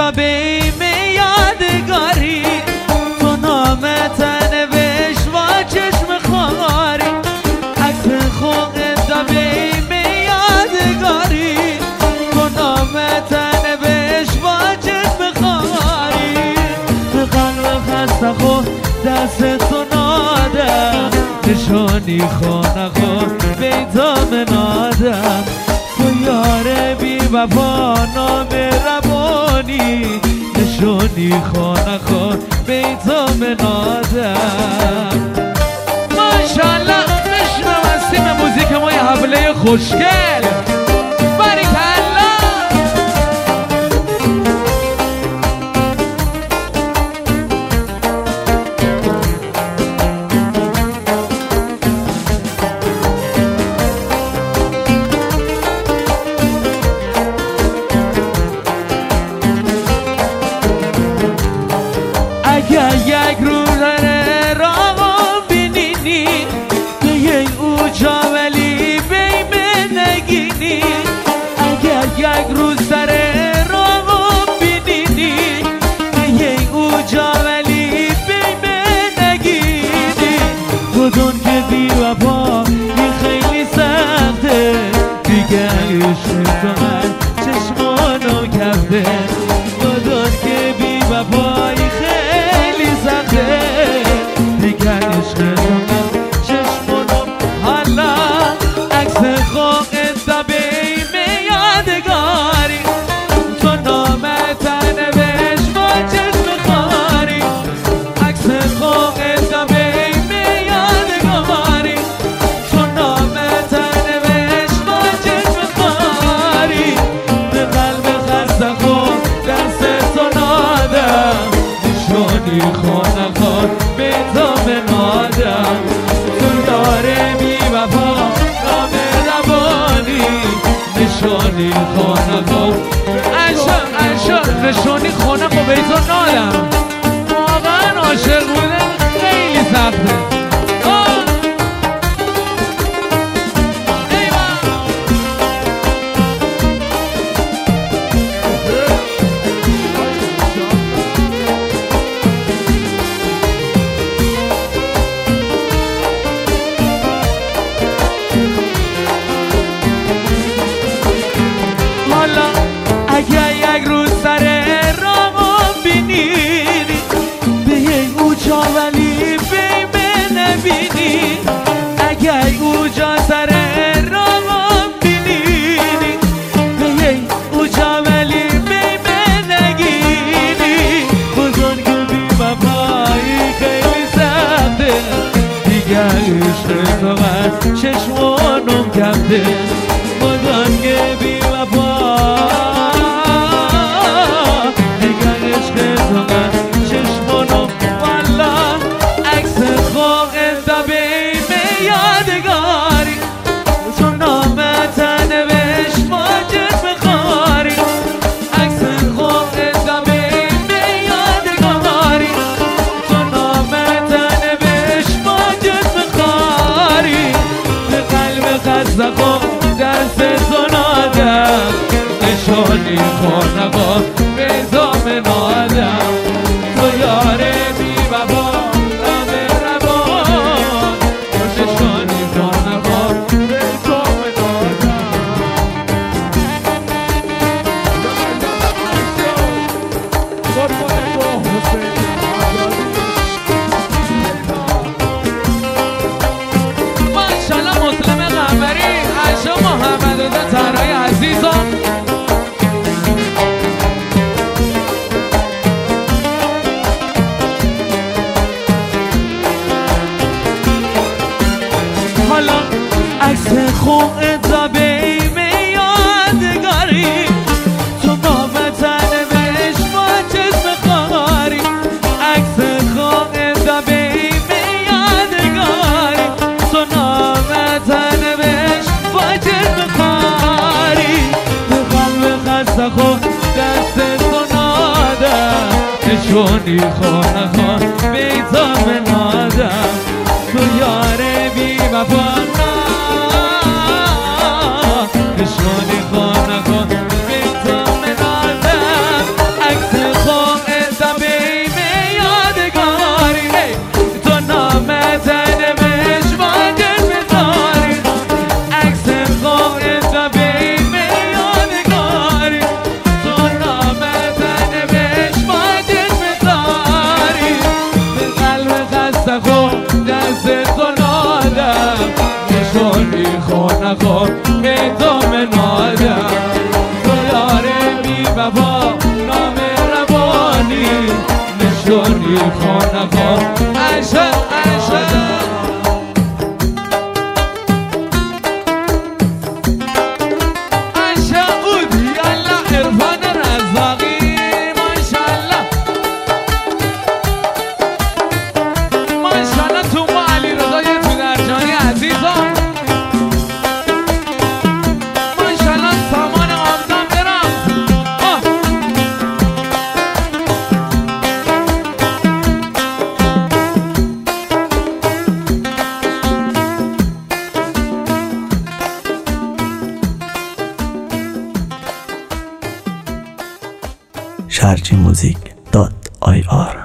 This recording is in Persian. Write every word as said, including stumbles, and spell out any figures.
دبیم یادگاری تو نامت نوش و چشم خاری عکس خوق دبیم یادگاری تو نامت نوش و چشم خاری به قلب خسته خود دست تو نادم نشانی خانه خود بیتام نادم تو یار بی وفا نام ربانی نشانی خانه خود بیتام نادم ماشاءالله بشنو از تیم موزیک ما یه حفله خوشگل باریکالله اگر یک روز راه بینینی به یک اوجا ولی بیم نگینی اگر یک روز سر راه بینینی به یک اوجا ولی بیم نگینی بدون که بی وفا این خیلی سخته دیگه عشق تو من چشمانو کرده بدون که بی وفا خیلی سخته دیگر عشق تو من چشمونم حالا عکس خوق دبیم یادگاری تو نامت نوش با چشم خاری عکس خوق دبیم یادگاری تو نامت نوش با چشم خاری به قلب خسته خود دست تو نادم نشانی خانه خود بیتام نادم تو داره بی وفا نام ربانی نشانی خانه خود عشق عشق نشانی خانه خود بیتام نادم واقعا عاشق بودن خیلی سخته اگر یک روز سر راه بینی به یک اوجا ولی بیم نبینی اگر اوجا سر راه بینی به یک اوجا ولی بیم نگینی بزرگ بی وفایی خیلی سخته دیگر عشق تو من چشمانم کرده بزرگ بی وفا دست تو نادم نشانی خانه با بیتام نادم تو یار بی وفا نام ربان نشانی خانه با بیتام نادم ماشاءالله مسلم قمری عشق محمد رضا طاهرای عزیزم حالا عکس خوق دبیم یادگاری تو نامت نوش با چشم خاری عکس خوق دبیم یادگاری تو نامت نوش با چشم خاری به قلب خسته خود دست تو نادم نشانی خانه خود بیتام نادم تو یار بی وفا نشانی خانه خود بیتام نادم عکس سونی خانه خان عشق عشق شارجی موزیک دات آی آر